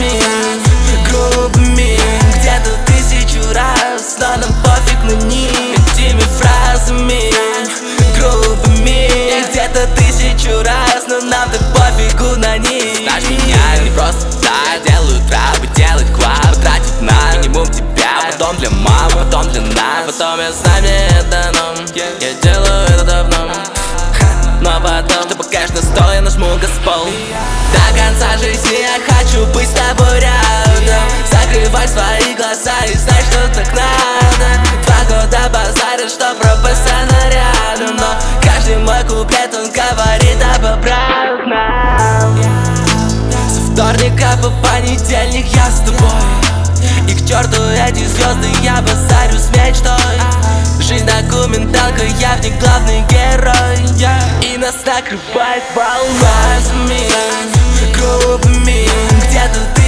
фразами грубыми, где-то 1000 раз, но нам пофиг на них. Этими фразами грубыми, где-то 1000 раз, но нам так пофигу на них. Знаешь меня не просто так, делаю трабы, делать клаб, тратить на минимум тебя, потом для мамы, потом для нас, потом я знаю, мне это дано, я делаю это давно. Но потом, чтобы конечно стоя нажму газпол. До конца жизни я хочу быть с тобой рядом, закрывай свои глаза и знай, что так надо. 2 года базарят, что прописано рядом, но каждый мой куплет, он говорит об обратном. Со вторника по понедельник я с тобой, и к черту эти звезды, я базарю с мечтой. Жизнь документалка, я в ней главный герой, и нас накрывает волнами грубыми, где-то